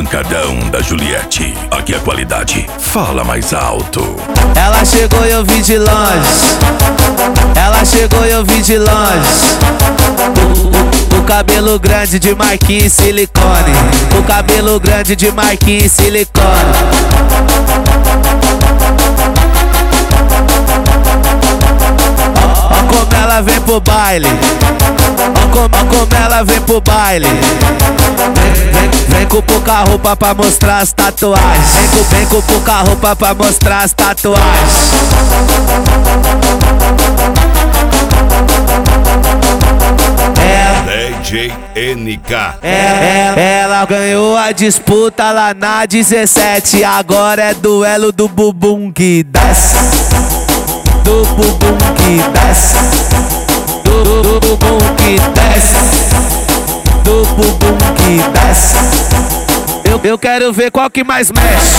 pancadão da Juliette. Aqui a qualidade fala mais alto. Ela chegou e eu vi de longe. Ela chegou e eu vi de longe. O cabelo grande de marquinhos silicone. O cabelo grande de marquinhos silicone. Ó como ela vem pro baile. Ó como ela vem pro baile. Vem com pouca roupa pra mostrar as tatuagens. Vem com pouca roupa pra mostrar as tatuagens. DJ NK. Ela ganhou a disputa lá na 17. Agora é duelo do bumbum que desce. Do bumbum que desce. Do bumbum que desce. Do bumbum que desce. Eu quero ver qual que mais mexe.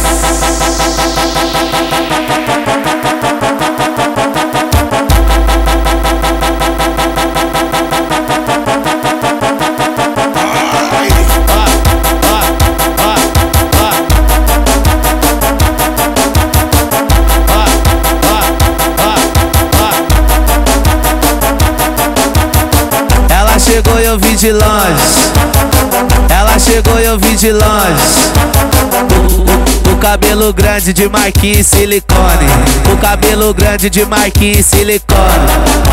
Ela chegou e eu vi de longe. Ela chegou e eu vi de longe. O cabelo grande de marquinhos silicone. O cabelo grande de marquinhos silicone.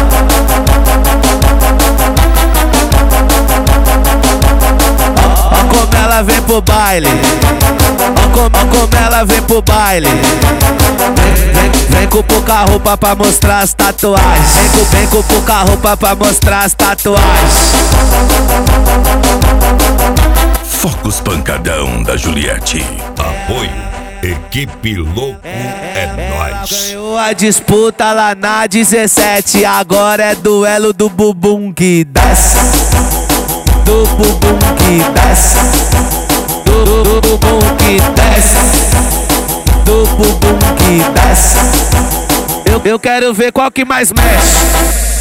Ó como ela vem pro baile. Ó como ela vem pro baile. Vem com pouca roupa pra mostrar as tatuagens. Vem com pouca roupa pra mostrar as tatuagens. Focus pancadão da Juliette. Apoio Equipe Louco é Nóis. Ganhou a disputa lá na 17. Agora é duelo do bumbum que desce. Do bumbum que desce. Do bumbum que desce. Do bumbum que desce. Eu quero ver qual que mais mexe.